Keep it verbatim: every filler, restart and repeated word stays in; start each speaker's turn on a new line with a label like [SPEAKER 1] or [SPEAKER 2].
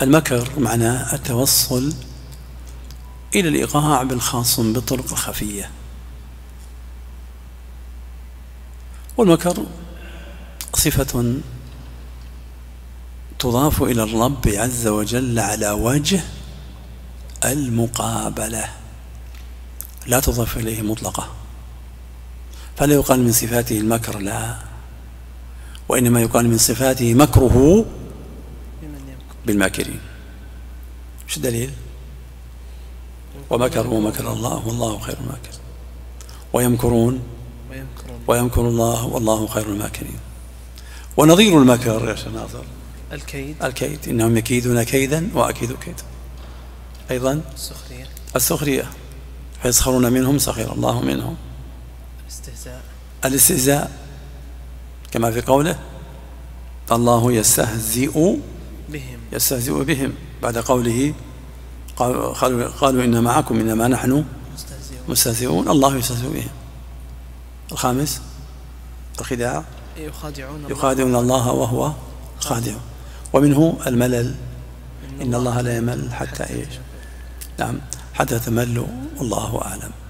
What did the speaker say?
[SPEAKER 1] المكر معناه التوصل إلى الإيقاع بالخاصم بالطرق الخفية. والمكر صفة تضاف إلى الرب عز وجل على وجه المقابلة، لا تضاف إليه مطلقة، فلا يقال من صفاته المكر، لا، وإنما يقال من صفاته مكره بالماكرين. مش الدليل؟ ومكروا مكر الله والله خير الماكرين، ويمكرون ويمكر الله والله خير الماكرين. ونظير المكر يا شيخ ناصر
[SPEAKER 2] الكيد
[SPEAKER 1] الكيد إنهم يكيدون كيدا وأكيد كيدا. أيضا
[SPEAKER 2] السخرية
[SPEAKER 1] السخرية فيسخرون منهم سخر الله منهم.
[SPEAKER 2] الاستهزاء
[SPEAKER 1] الاستهزاء كما في قوله الله يستهزئ
[SPEAKER 2] بهم
[SPEAKER 1] يستهزئ بهم بعد قوله قالوا, قالوا إن معكم إنما نحن
[SPEAKER 2] مستهزئون,
[SPEAKER 1] مستهزئون الله يستهزئ بهم. الخامس الخداع
[SPEAKER 2] يخادعون
[SPEAKER 1] يخادعون الله وهو خادع. ومنه الملل إن الله لا يمل حتى إيش نعم حتى تملوا والله أعلم.